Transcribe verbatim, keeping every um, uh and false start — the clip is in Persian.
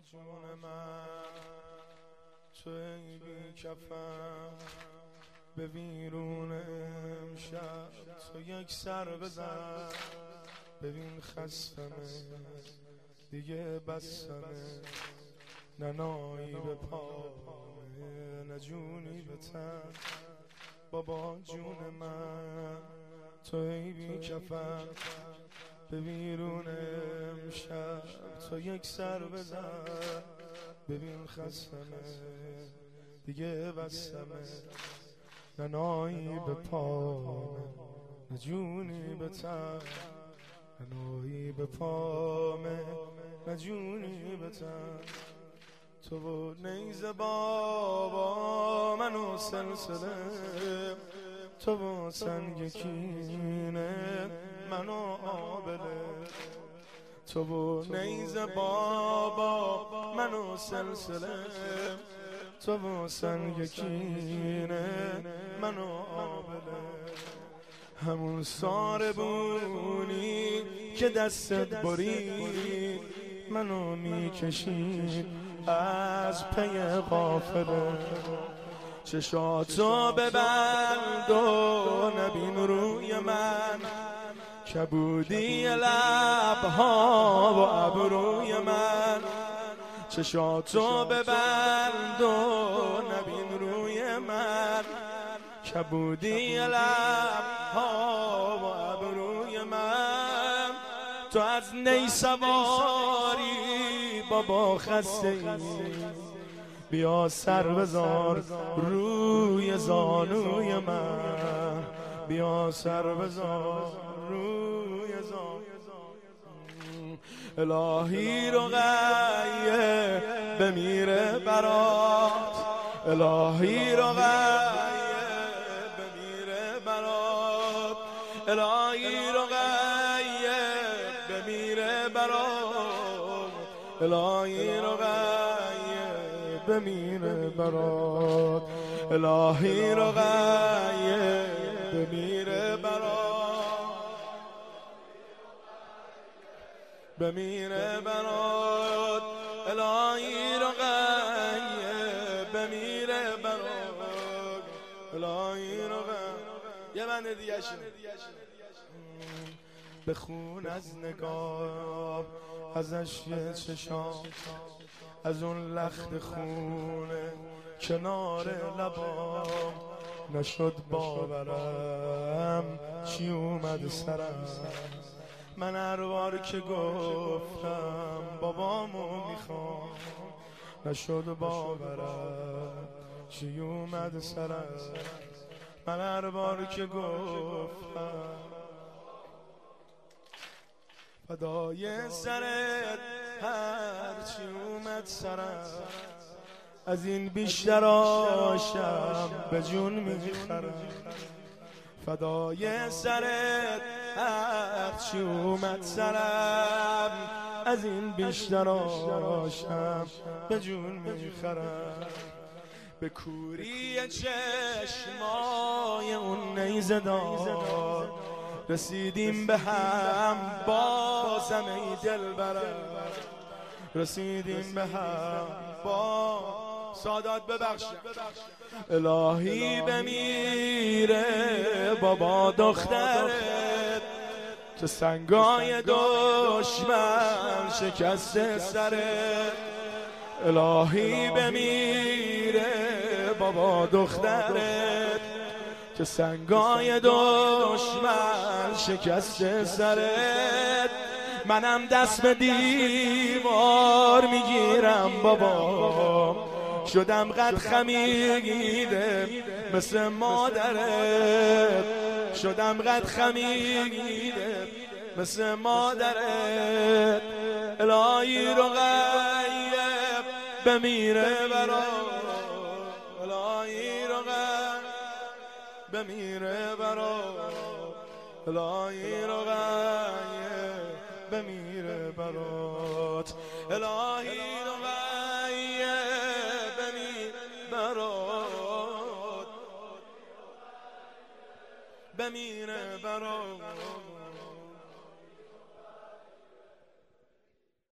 جون من توی بی کفم به ویرون امشب تو یک سر بزن ببین خستمه دیگه بستمه نه نایی به پامه نه جونی به تن بابا جون من توی بی کفم به ویرون امشب تو یک سر بزن ببین خستمه دیگه بستمه نه نایی به پامه نه جونی به تن نه نایی به پامه نه جونی به تن تو و نیزه بابا منو سلسله تو و سنگ کینه منو آبله تو و نیزه بابا منو سلسله تو و سنگ کینه منو آبله همون ساره بونی که دستت برید منو میکشید از پی قافله چشاتو ببند و نبین روی من کبودی لبها و ابروی من چشاتو ببند و نبین روی من کبودی لبها و ابروی من تو از نی سواری بابا خسته ای بیا سر بزار روی زانوی من بیا سر بزار روی زانوی الهی رقیه بمیره برات الهی رقیه بمیره برات الهی رقیه بمیره برات الهی رقیه بمیره برات الهی رقیه بمیره برات بمیره برات الهی رقیه بمیره برات الهی رقیه یه بنده دیگه شد بخون از نگاه ازش یه چشام از اون لخت خونه کنار لبام نشد باورم چی اومد سرم من هر بار که گفتم بابامو میخوام نشد باورم چی اومد سرم من هر بار که گفتم فدای سرت هرچی اومد سرم از این بیشتر آشم به جون میخرم فدای سرت هرچی اومد سرم از این بیشتر آشم به جون میخرم به کوری چشمای اون نیزه دار رسیدیم به هم بازم ای دلبرم رسیدیم به هم با سادات ببخش الهی بمیره بابا دخترت که سنگای دشمن شکست سرت الهی بمیره بابا دخترت که سنگای دشمن شکست سرت منم دست به دیوار میگیرم بابا شدم قد خمیده مثل مادرت شدم قد خمیده مثل مادرت الهی رقیه بمیره برات الهی رقیه بمیره برات الهی رقیه بمیره برات الهی رقیه بمیره برات بمیره برات